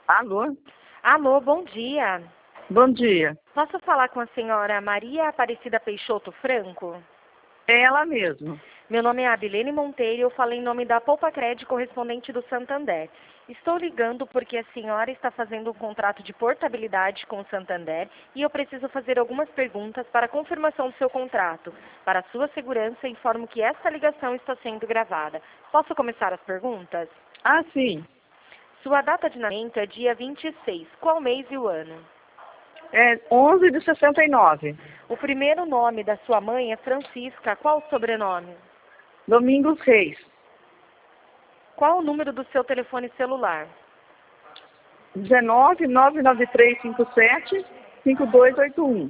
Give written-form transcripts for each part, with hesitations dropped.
Alô? Alô, bom dia. Bom dia. Posso falar com a senhora Maria Aparecida Peixoto Franco? É ela mesmo. Meu nome é Abilene Monteiro e eu falo em nome da Poupa Cred correspondente do Santander. Estou ligando porque a senhora está fazendo um contrato de portabilidade com o Santander e eu preciso fazer algumas perguntas para confirmação do seu contrato. Para sua segurança, informo que esta ligação está sendo gravada. Posso começar as perguntas? Ah, sim. Sua data de nascimento é dia 26. Qual mês e o ano? É 11 de 69. O primeiro nome da sua mãe é Francisca. Qual o sobrenome? Domingos Reis. Qual o número do seu telefone celular? 19 99357 5281.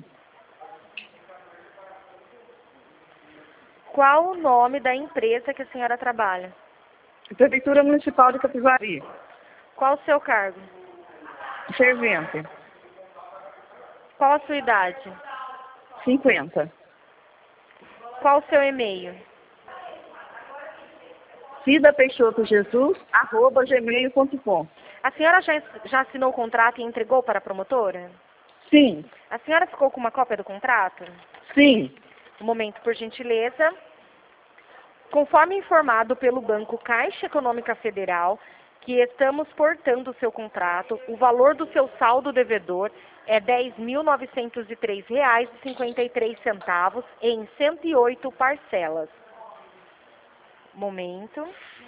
Qual o nome da empresa que a senhora trabalha? Prefeitura Municipal de Capivari. Qual o seu cargo? Servente. Qual a sua idade? 50. Qual o seu e-mail? cidapeixotojesus@gmail.com. A senhora já assinou o contrato e entregou para a promotora? Sim. A senhora ficou com uma cópia do contrato? Sim. Um momento, por gentileza. Conforme informado pelo Banco Caixa Econômica Federal, que estamos portando o seu contrato, o valor do seu saldo devedor é R$ 10.903,53 em 108 parcelas. Momento.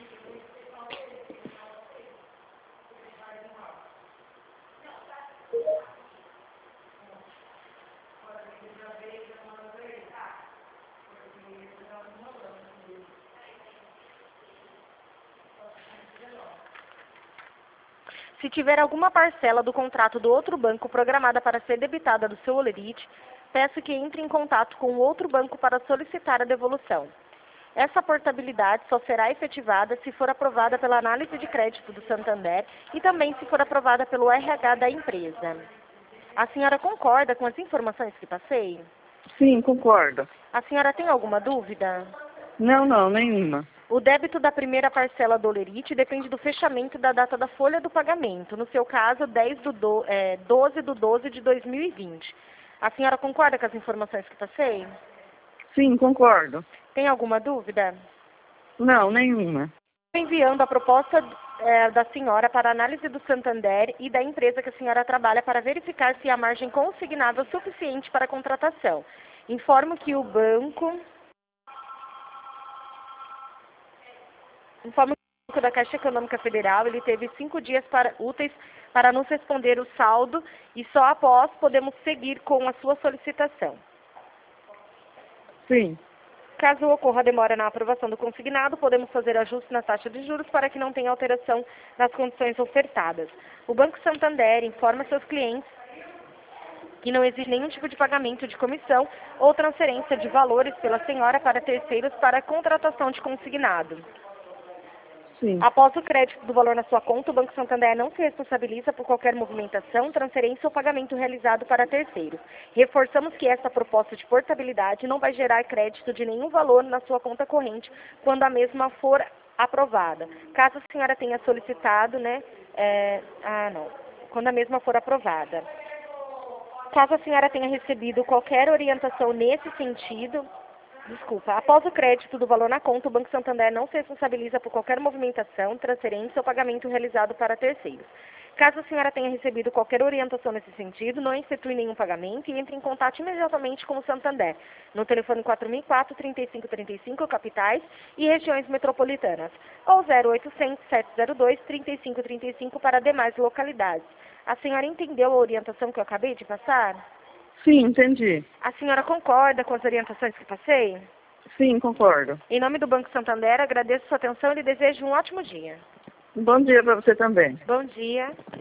Se tiver alguma parcela do contrato do outro banco programada para ser debitada do seu holerite, peço que entre em contato com o outro banco para solicitar a devolução. Essa portabilidade só será efetivada se for aprovada pela análise de crédito do Santander e também se for aprovada pelo RH da empresa. A senhora concorda com as informações que passei? Sim, concordo. A senhora tem alguma dúvida? Não, nenhuma. O débito da primeira parcela do holerite depende do fechamento da data da folha do pagamento, no seu caso, 12/12 de 2020. A senhora concorda com as informações que passei? Sim, concordo. Tem alguma dúvida? Não, nenhuma. Enviando a proposta da senhora para análise do Santander e da empresa que a senhora trabalha para verificar se a margem consignável é suficiente para a contratação. Informo que o Banco da Caixa Econômica Federal, ele teve 5 dias úteis para nos responder o saldo e só após podemos seguir com a sua solicitação. Sim. Caso ocorra demora na aprovação do consignado, podemos fazer ajuste na taxa de juros para que não tenha alteração nas condições ofertadas. O Banco Santander informa seus clientes que não existe nenhum tipo de pagamento de comissão ou transferência de valores pela senhora para terceiros para a contratação de consignado. Sim. Após o crédito do valor na sua conta, o Banco Santander não se responsabiliza por qualquer movimentação, transferência ou pagamento realizado para terceiros. Reforçamos que essa proposta de portabilidade não vai gerar crédito de nenhum valor na sua conta corrente quando a mesma for aprovada. Caso a senhora tenha solicitado, quando a mesma for aprovada. Caso a senhora tenha recebido qualquer orientação nesse sentido, após o crédito do valor na conta, o Banco Santander não se responsabiliza por qualquer movimentação, transferência ou pagamento realizado para terceiros. Caso a senhora tenha recebido qualquer orientação nesse sentido, não efetue nenhum pagamento e entre em contato imediatamente com o Santander, no telefone 4004-3535, capitais e regiões metropolitanas, ou 0800-702-3535 para demais localidades. A senhora entendeu a orientação que eu acabei de passar? Sim, entendi. A senhora concorda com as orientações que passei? Sim, concordo. Em nome do Banco Santander, agradeço sua atenção e lhe desejo um ótimo dia. Bom dia para você também. Bom dia.